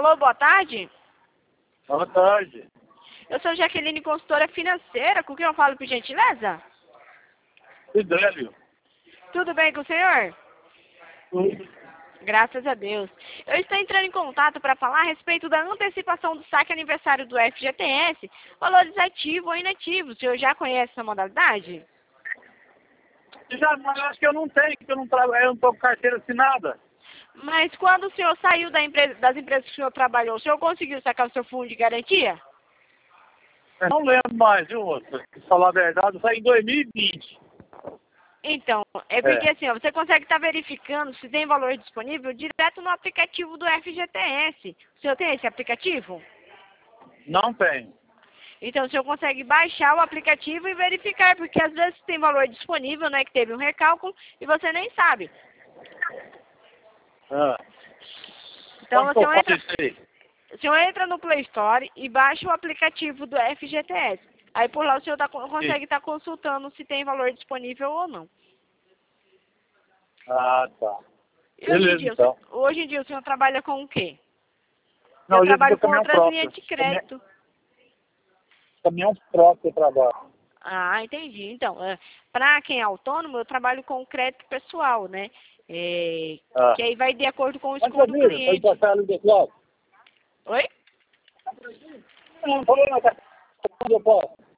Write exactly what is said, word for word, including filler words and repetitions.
Alô, boa tarde. Boa tarde. Eu sou Jaqueline, consultora financeira. Com quem eu falo, por gentileza? Idélio. Tudo bem com o senhor? Tudo. Graças a Deus. Eu estou entrando em contato para falar a respeito da antecipação do saque aniversário do F G T S, valores ativos ou inativos. O senhor já conhece essa modalidade? Já, mas acho que eu não tenho, porque eu não trabalho, eu não estou com carteira assinada. Mas quando o senhor saiu da empresa, das empresas que o senhor trabalhou, o senhor conseguiu sacar o seu fundo de garantia? Eu não lembro mais, viu, moço? Pra falar a verdade, eu saí em dois mil e vinte. Então, é porque É. assim, ó, você consegue estar verificando se tem valor disponível direto no aplicativo do F G T S. O senhor tem esse aplicativo? Não tenho. Então, o senhor consegue baixar o aplicativo e verificar, porque às vezes tem valor disponível, né, que teve um recálculo, e você nem sabe. Ah. Então, Como o que eu senhor, faço entra, isso aí? o senhor entra no Play Store e baixa o aplicativo do F G T S. Aí, por lá, o senhor tá, consegue estar consultando se tem valor disponível ou não. Ah, tá. E hoje em Beleza, dia, o então. senhor- hoje em dia, o senhor trabalha com o quê? Não, Eu hoje eu trabalho tenho com caminhão outras próprio. linhas de Caminhão, crédito. caminhão próprio eu trabalho. Ah, entendi. Então, para quem é autônomo, eu trabalho com crédito pessoal, né? É, Ah. que aí vai de acordo com o Mas score do família, pode cliente. passar ali desse lado? Oi? Não, vou na casa. Onde eu posso?